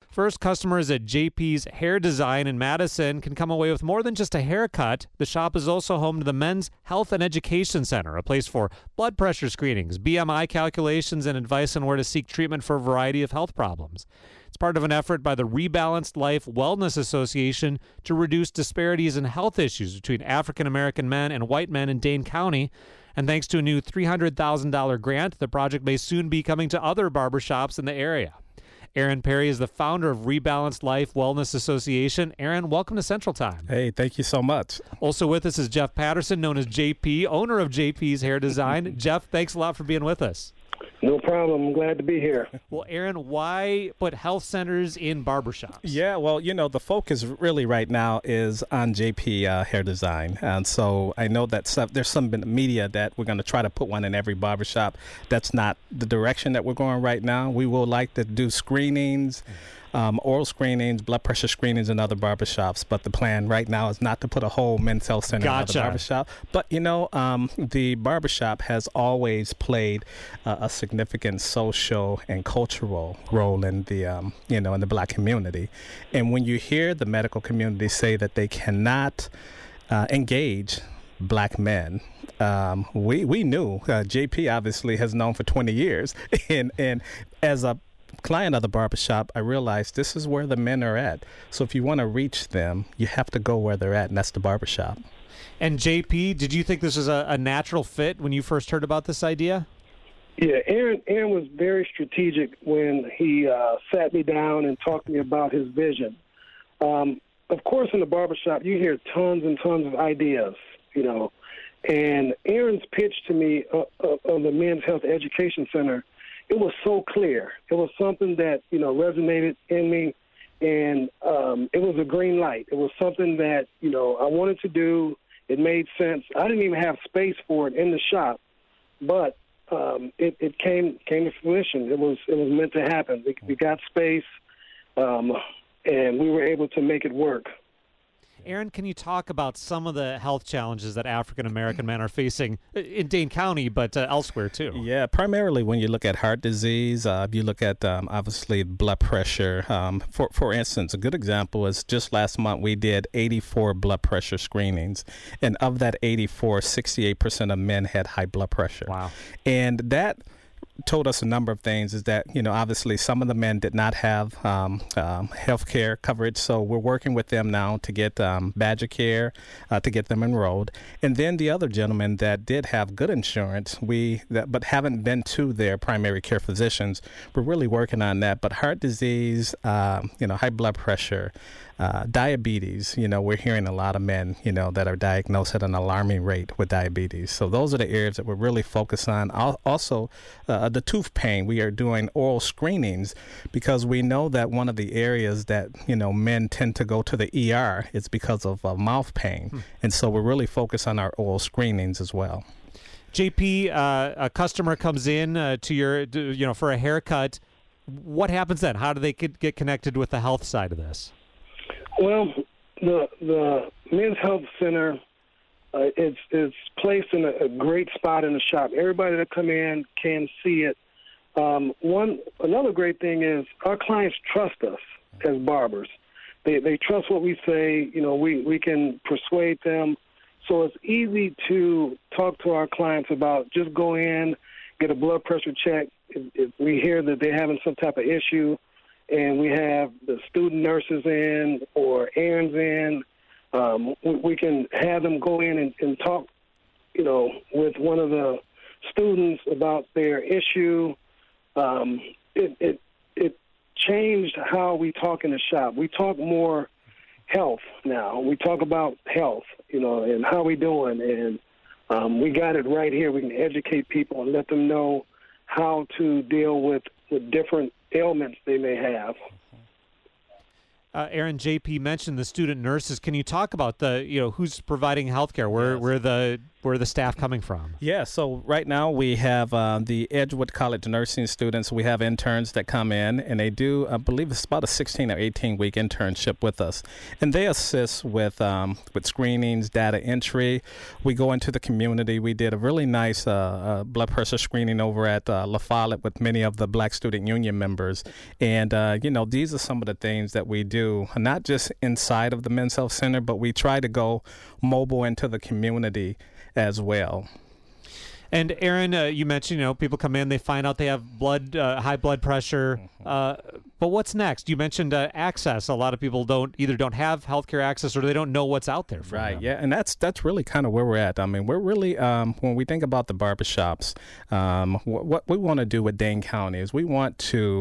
First, customers at JP's Hair Design in Madison can come away with more than just a haircut. The shop is also home to the Men's Health and Education Center, a place for blood pressure screenings, BMI calculations, and advice on where to seek treatment for a variety of health problems. It's part of an effort by the Rebalanced Life Wellness Association to reduce disparities in health issues between African American men and white men in Dane County. And thanks to a new $300,000 grant, the project may soon be coming to other barbershops in the area. Aaron Perry is the founder of Rebalanced Life Wellness Association. Aaron, welcome to Central Time. Hey, thank you so much. Also with us is Jeff Patterson, known as JP, owner of JP's Hair Design. Jeff, thanks a lot for being with us. No problem. I'm glad to be here. Well, Aaron, why put health centers in barbershops? Yeah, well, the focus really right now is on JP Hair Design. And so I know that there's some in the media that we're going to try to put one in every barbershop. That's not the direction that we're going right now. We will like to do screenings, oral screenings, blood pressure screenings in other barbershops. But the plan right now is not to put a whole men's health center in another barbershop. But, the barbershop has always played a significant social and cultural role in the, in the Black community. And when you hear the medical community say that they cannot engage Black men, we knew. JP obviously has known for 20 years. And as a client of the barbershop, I realized this is where the men are at. So if you want to reach them, you have to go where they're at, and that's the barbershop. And JP, did you think this was a natural fit when you first heard about this idea? Yeah, Aaron was very strategic when he sat me down and talked to me about his vision. Of course, in the barbershop, you hear tons and tons of ideas, and Aaron's pitch to me of the Men's Health Education Center, it was so clear. It was something that, resonated in me, and it was a green light. It was something that, I wanted to do. It made sense. I didn't even have space for it in the shop, but it came to fruition. It was meant to happen. We got space, and we were able to make it work. Aaron, can you talk about some of the health challenges that African-American men are facing in Dane County, but elsewhere too? Yeah, primarily when you look at heart disease, you look at obviously blood pressure. For instance, a good example is just last month we did 84 blood pressure screenings. And of that 84, 68% of men had high blood pressure. Wow. And that told us a number of things. Is that, obviously some of the men did not have health care coverage, so we're working with them now to get Badger Care to get them enrolled. And then the other gentlemen that did have good insurance, but haven't been to their primary care physicians, we're really working on that. But heart disease, high blood pressure, diabetes, we're hearing a lot of men, that are diagnosed at an alarming rate with diabetes. So those are the areas that we're really focused on. Also, the tooth pain, we are doing oral screenings because we know that one of the areas that, men tend to go to the ER is because of mouth pain. And so we're really focused on our oral screenings as well. JP, a customer comes in to your, for a haircut. What happens then? How do they get connected with the health side of this? Well, the Men's Health Center, it's placed in a great spot in the shop. Everybody that come in can see it. Another great thing is our clients trust us as barbers. They trust what we say. We can persuade them. So it's easy to talk to our clients about just go in, get a blood pressure check. If we hear that they're having some type of issue, and we have the student nurses in or Aaron's in, we can have them go in and talk, with one of the students about their issue. It changed how we talk in the shop. We talk more health now. We talk about health, and how we doing. And we got it right here. We can educate people and let them know how to deal with different ailments they may have. Aaron, JP mentioned the student nurses. Can you talk about who's providing healthcare? Where the staff coming from? Yeah, so right now we have the Edgewood College nursing students. We have interns that come in, and they do, I believe it's about a 16 or 18-week internship with us. And they assist with screenings, data entry. We go into the community. We did a really nice blood pressure screening over at La Follette with many of the Black Student Union members. And, these are some of the things that we do, not just inside of the Men's Health Center, but we try to go mobile into the community as well. And Aaron, you mentioned, people come in, they find out they have high blood pressure. But what's next? You mentioned access. A lot of people don't have healthcare access, or they don't know what's out there for them. Right. Yeah, and that's really kind of where we're at. I mean, we're really when we think about the barbershops, what we want to do with Dane County is we want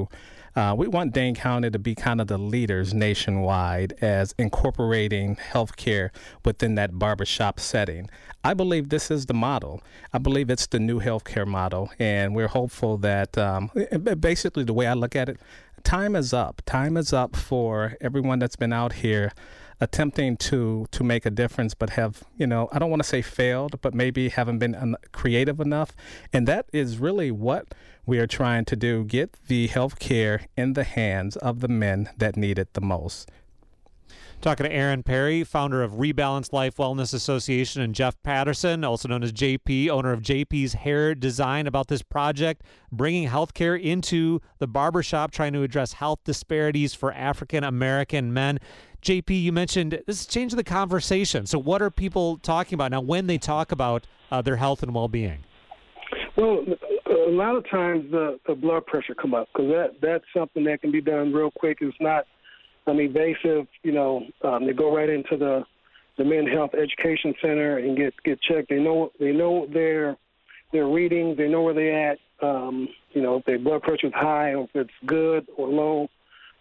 Dane County to be kind of the leaders nationwide as incorporating healthcare within that barbershop setting. I believe this is the model. I believe it's the new healthcare model, and we're hopeful that basically the way I look at it, time is up. Time is up for everyone that's been out here attempting to make a difference, but have, I don't want to say failed, but maybe haven't been creative enough. And that is really what we are trying to do, get the health care in the hands of the men that need it the most. Talking to Aaron Perry, founder of Rebalanced Life Wellness Association, and Jeff Patterson, also known as JP, owner of JP's Hair Design, about this project, bringing healthcare into the barbershop, trying to address health disparities for African American men. JP, you mentioned this is changing the conversation. So what are people talking about now when they talk about their health and well-being? Well, a lot of times the blood pressure come up because that's something that can be done real quick. It's not invasive. They go right into the Men's Health Education Center and get checked. They know their readings. They know where they're at. If their blood pressure is high or if it's good or low.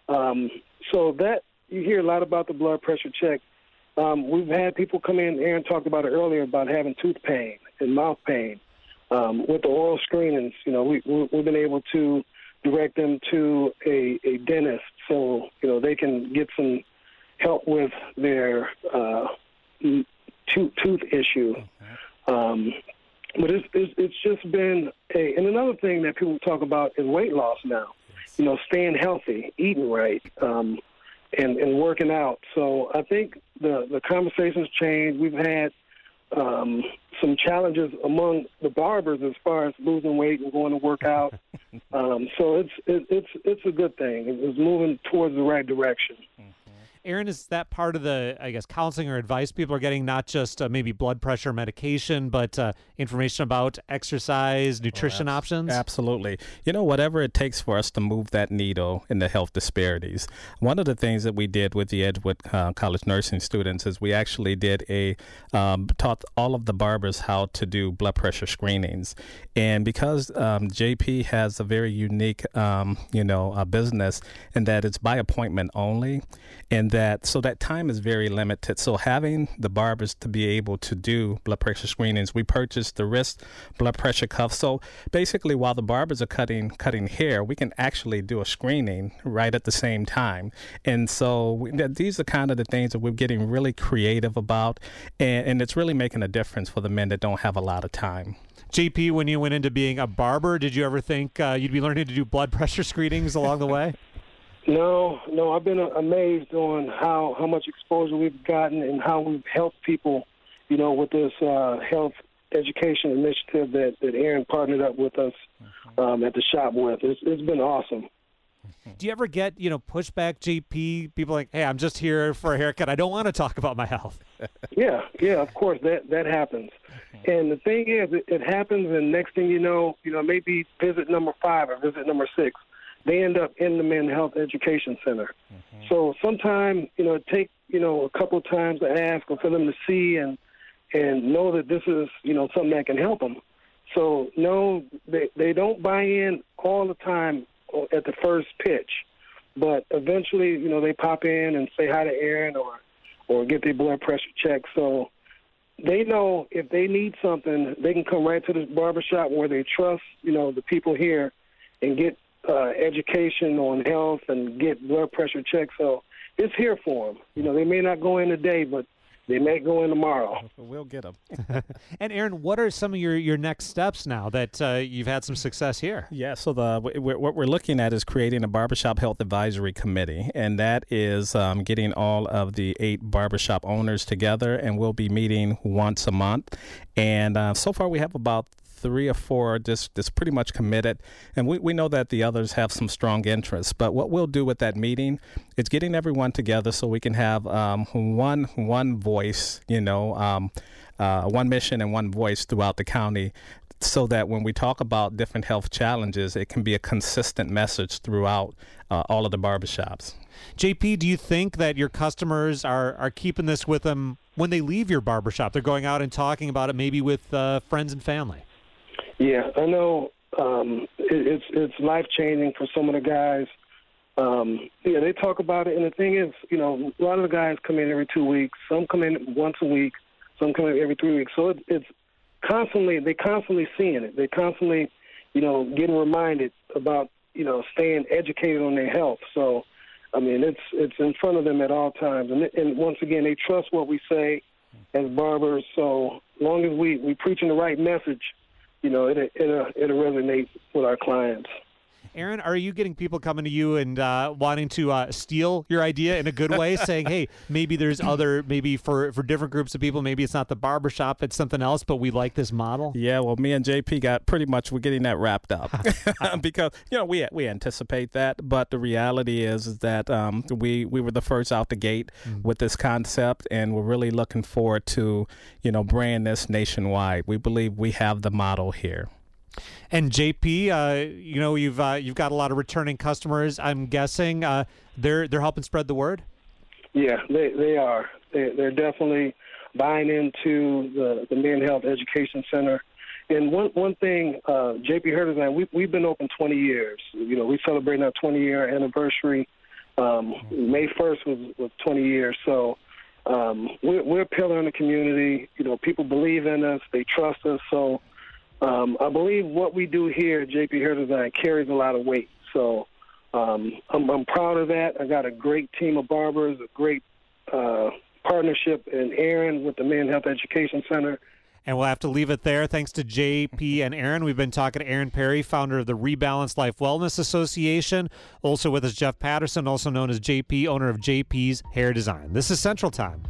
So that you hear a lot about the blood pressure check. We've had people come in. Aaron talked about it earlier about having tooth pain and mouth pain. With the oral screenings, we've been able to direct them to a dentist so, they can get some help with their tooth issue. But it's just been and another thing that people talk about is weight loss now, staying healthy, eating right, and working out. So I think the conversation's changed. We've had some challenges among the barbers as far as losing weight and going to work out. So it's a good thing. It's moving towards the right direction. Aaron, is that part of the, counseling or advice people are getting, not just maybe blood pressure medication, but information about exercise, nutrition options? Absolutely. Whatever it takes for us to move that needle in the health disparities. One of the things that we did with the Edgewood College nursing students is we actually did taught all of the barbers how to do blood pressure screenings. And because JP has a very unique, business in that it's by appointment only, and that time is very limited. So having the barbers to be able to do blood pressure screenings, we purchased the wrist blood pressure cuff. So basically, while the barbers are cutting hair, we can actually do a screening right at the same time. And so these are kind of the things that we're getting really creative about, and it's really making a difference for the men that don't have a lot of time. JP, when you went into being a barber, did you ever think you'd be learning to do blood pressure screenings along the way? No, I've been amazed on how much exposure we've gotten and how we've helped people, with this health education initiative that Aaron partnered up with us at the shop with. It's been awesome. Do you ever get, pushback, JP? People like, hey, I'm just here for a haircut. I don't want to talk about my health. Yeah, of course, that happens. And the thing is, it happens, and next thing you know, maybe visit number 5 or visit number 6. They end up in the Men's Health Education Center. So sometimes, it takes, a couple of times to ask or for them to see and know that this is, something that can help them. So, no, they don't buy in all the time at the first pitch. But eventually, they pop in and say hi to Aaron or get their blood pressure checked. So they know if they need something, they can come right to the barbershop where they trust, the people here and get education on health and get blood pressure checked. So it's here for them. You know, they may not go in today, but they may go in tomorrow. We'll get them. And Aaron, what are some of your next steps now that you've had some success here? Yeah, so what we're looking at is creating a barbershop health advisory committee, and that is getting all of the 8 barbershop owners together, and we'll be meeting once a month. And so far we have about 3 or 4 just pretty much committed, and we know that the others have some strong interests. But what we'll do with that meeting is getting everyone together so we can have one voice, one mission and one voice throughout the county, so that when we talk about different health challenges, it can be a consistent message throughout all of the barbershops. JP, do you think that your customers are keeping this with them when they leave your barbershop? They're going out and talking about it maybe with friends and family. Yeah, I know it's life-changing for some of the guys. Yeah, they talk about it, and the thing is, a lot of the guys come in every 2 weeks. Some come in once a week. Some come in every 3 weeks. So it's they're constantly seeing it. They're constantly, getting reminded about, staying educated on their health. So, I mean, it's in front of them at all times. And once again, they trust what we say as barbers. So long as we preaching the right message, it'll resonate with our clients. Aaron, are you getting people coming to you and wanting to steal your idea in a good way, saying, hey, maybe there's maybe for different groups of people, maybe it's not the barbershop, it's something else, but we like this model? Yeah, well, me and JP we're getting that wrapped up because, we anticipate that. But the reality is that we were the first out the gate with this concept, and we're really looking forward to, bringing this nationwide. We believe we have the model here. And JP, you've got a lot of returning customers. I'm guessing they're helping spread the word. Yeah, they are. They're definitely buying into the Men Health Education Center. And one thing, JP Hair Design, we've been open 20 years. We celebrating our 20-year anniversary. May 1st was 20 years. So we're a pillar in the community. People believe in us. They trust us. So I believe what we do here at JP Hair Design carries a lot of weight. So I'm proud of that. I got a great team of barbers, a great partnership in Aaron with the Men Health Education Center. And we'll have to leave it there. Thanks to JP and Aaron. We've been talking to Aaron Perry, founder of the Rebalance Life Wellness Association. Also with us, Jeff Patterson, also known as JP, owner of JP's Hair Design. This is Central Time.